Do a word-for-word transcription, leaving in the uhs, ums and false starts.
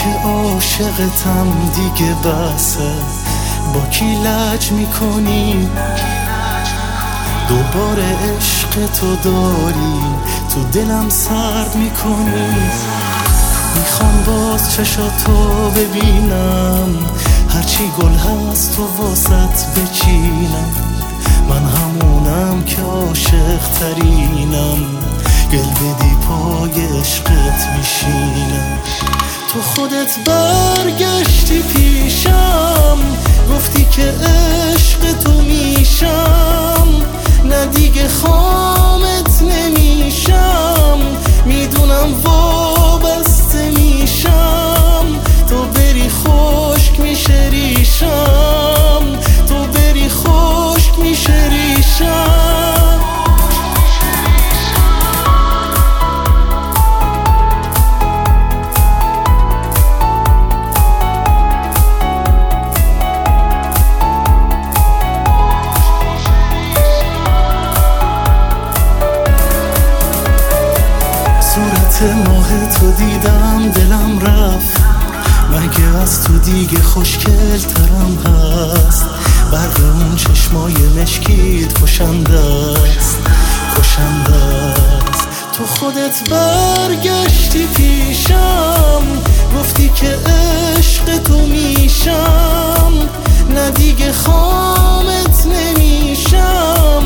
که عاشقتم دیگه بسه، با کی لج میکنی؟ دوباره عشق تو داری، تو دلم سرد میکنی. میخوام باز چشاتو ببینم، هرچی گل هست تو واسط بچینم. من همونم که عاشق ترینم، گل بدی پای عشقت میشینم. تو خودت برگشتی پیشم، گفتی که عشق تو میشم. نه دیگه خامت نمیشم، میدونم وابسته میشم. تو بری خشک میشه ریشم، تو بری خشک میشه ریشم. صورت ماه تو دیدم دلم رفت، مگه از تو دیگه خوشگل ترم هست؟ برق اون چشمای مشکیت کشنده است، کشنده است. تو خودت برگشتی پیشم، گفتی که عشق تو میشم. نه دیگه خامت نمیشم،